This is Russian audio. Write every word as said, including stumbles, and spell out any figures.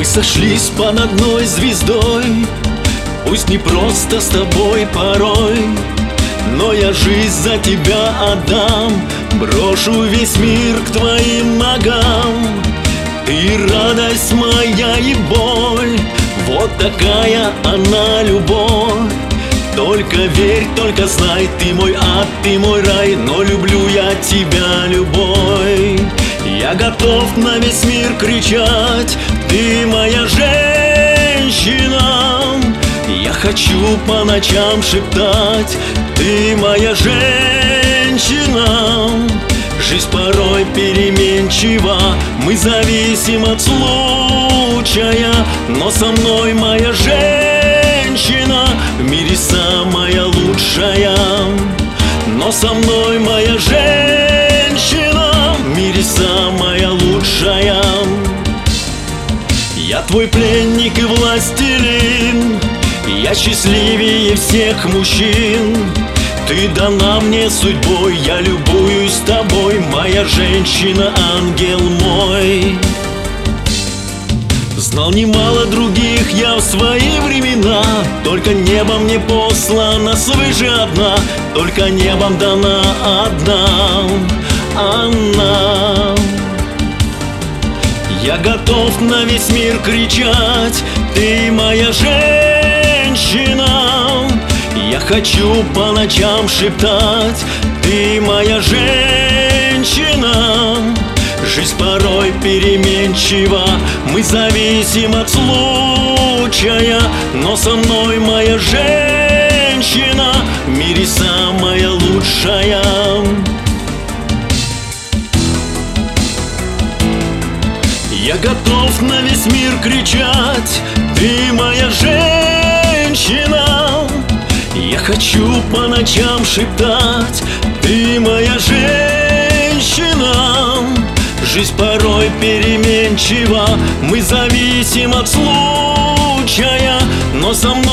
сошлись под одной звездой. Пусть не просто с тобой порой, но я жизнь за тебя отдам. Брошу весь мир к твоим ногам. Ты радость моя и боль, вот такая она любовь. Только верь, только знай, ты мой ад, ты мой рай, но люблю я тебя, любовь. Я готов на весь мир кричать: ты моя женщина. Я хочу по ночам шептать: ты моя женщина. Жизнь порой переменчива, мы зависим от случая, но со мной моя женщина в мире самая лучшая. Но со мной моя женщина в мире самая лучшая. Я твой пленник и властелин, я счастливее всех мужчин. Ты дана мне судьбой, я любуюсь тобой, моя женщина, ангел мой. Знал немало других я в свои времена, только небом мне послана свыше одна, только небом дана одна она. Я готов на весь мир кричать: ты моя женщина. Я хочу по ночам шептать: ты моя женщина. Жизнь порой переменчива, мы зависим от случая, но со мной моя женщина в мире самая лучшая. Я готов на весь мир кричать: ты моя женщина. Я хочу по ночам шептать: ты моя женщина. Жизнь порой переменчива, мы зависим от случая, но со мной